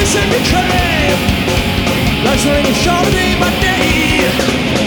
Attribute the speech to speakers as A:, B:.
A: listen to trade. Life's running short day by day.